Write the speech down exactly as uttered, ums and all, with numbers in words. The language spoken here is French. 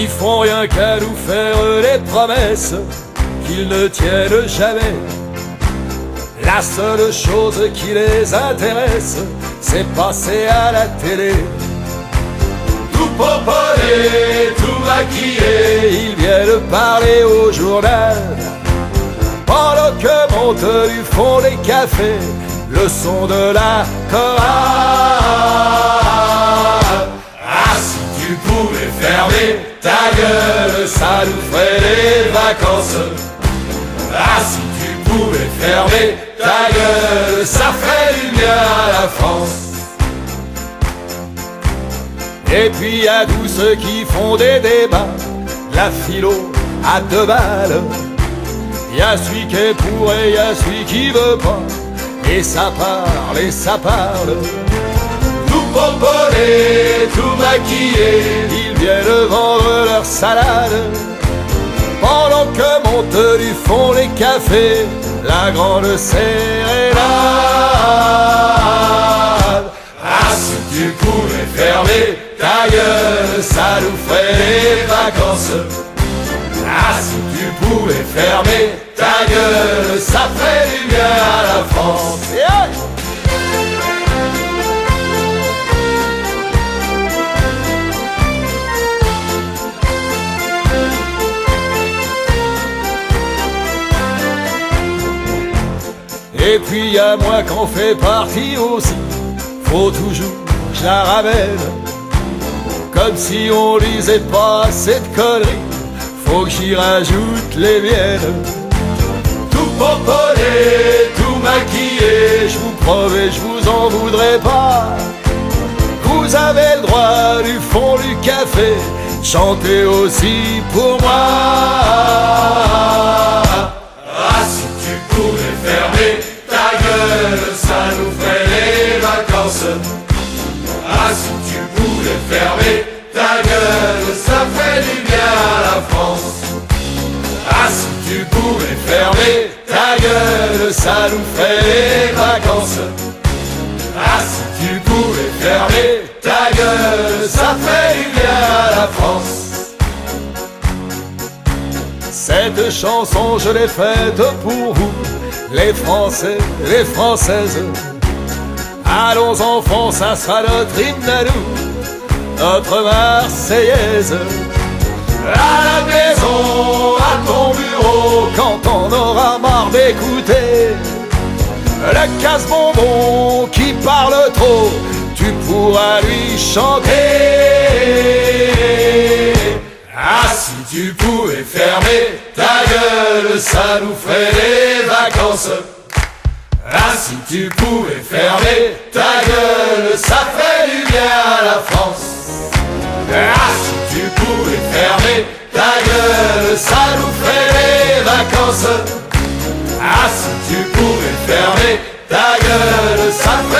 qui font rien qu'à nous faire des promesses qu'ils ne tiennent jamais. La seule chose qui les intéresse, c'est passer à la télé. Tout pomponné, tout maquillé, ils viennent parler au journal, pendant que monte du fond des cafés le son de la chorale. Ah, si tu pouvais fermer ta gueule, ça nous ferait des vacances. Ah, si tu pouvais fermer ta gueule, ça ferait du bien à la France. Et puis y a tous ceux qui font des débats, la philo à deux balles. Y a celui qui est pour et y a celui qui veut pas, et ça parle et ça parle. Tout pomponné, tout maquillé, ils viennent vendre leur salade, pendant que monte du fond des cafés la grande sérénade. Ah, si tu pouvais fermer ta gueule, ça nous ferait des vacances. Ah, si tu pouvais fermer ta gueule, ça ferait du bien à la France. Yeah! Et puis y a moi qu'en fait partie aussi, faut toujours que je la ramène. Comme si on lisait pas cette connerie, faut que j'y rajoute les miennes. Tout pomponné, tout maquillé, je vous promets, je vous en voudrais pas. Vous avez le droit du fond du café, chantez aussi pour moi. Ah, si tu pouvais fermer ta gueule, ça nous ferait les vacances. Ah, si tu pouvais fermer ta gueule, ça ferait du bien à la France. Ah, si tu pouvais fermer ta gueule, ça nous ferait les vacances. Ah, si tu pouvais fermer ta gueule, ça ferait du bien à la France. Cette chanson, je l'ai faite pour vous, les Français, les Françaises. Allons enfants, ça sera notre hymne à nous, notre Marseillaise. À la maison, à ton bureau, quand on aura marre d'écouter le casse-bonbon qui parle trop, tu pourras lui chanter. Ah, si tu pouvais fermer ta gueule, ça nous ferait des vacances. Ah, si tu pouvais fermer ta gueule, ça ferait du bien à la France. Ah, si tu pouvais fermer ta gueule, ça nous ferait des vacances. Ah, si tu pouvais fermer ta gueule, ça ferait